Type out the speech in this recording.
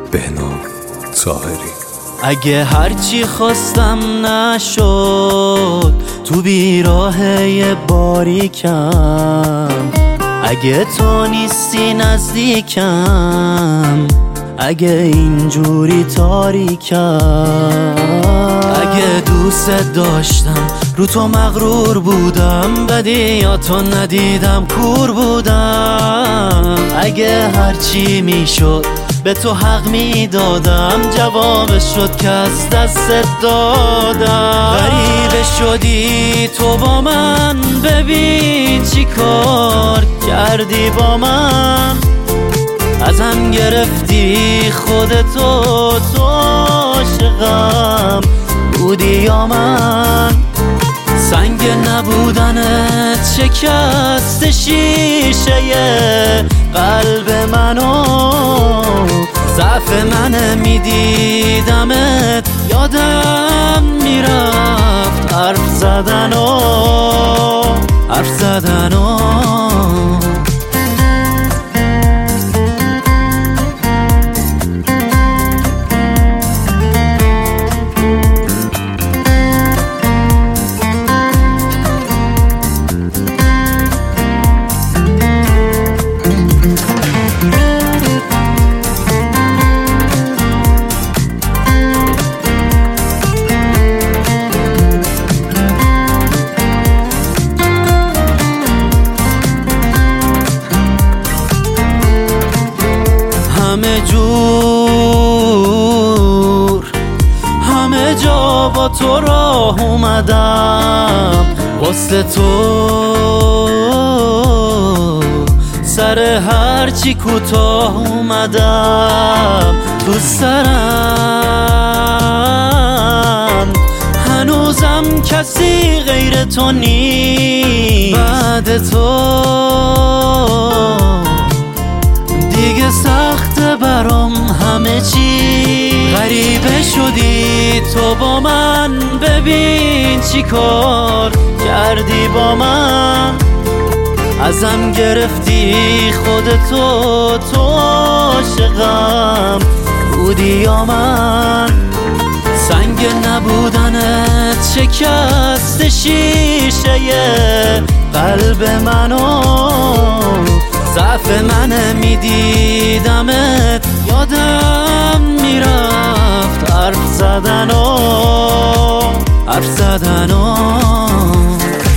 بهنام طاهری. اگه هرچی خواستم نشد تو بیراهه باریکم، اگه تو نیستی نزدیکم، اگه اینجوری تاریکم، اگه دوست داشتم رو تو مغرور بودم، بدیاتو ندیدم کور بودم، اگه هرچی میشد به تو حق میدادم، جوابش شد که از دست دادم. غریبه شدی تو با من، ببین چی کار کردی با من، ازم گرفتی خودتو، تو عاشقم بودی یا من؟ سنگ نبودنت شکست شیشه قلب منو، ضعف من میدیدمت یادم میرفت حرف زدنو. همه جور همه جا با تو راه اومدم، واسه تو سر هرچی کوتاه اومدم، تو سرم هنوزم کسی غیر تو نیست، بعد تو دیگه سخته برام همه چی. غریبه شدی تو با من، ببین چی کار کردی با من، ازم گرفتی خودتو، تو عاشقم بودی یا من؟ سنگ نبودنت شکست شیشه قلب منو، ضعف من میدیدمت یادم میرفت حرف زدنو.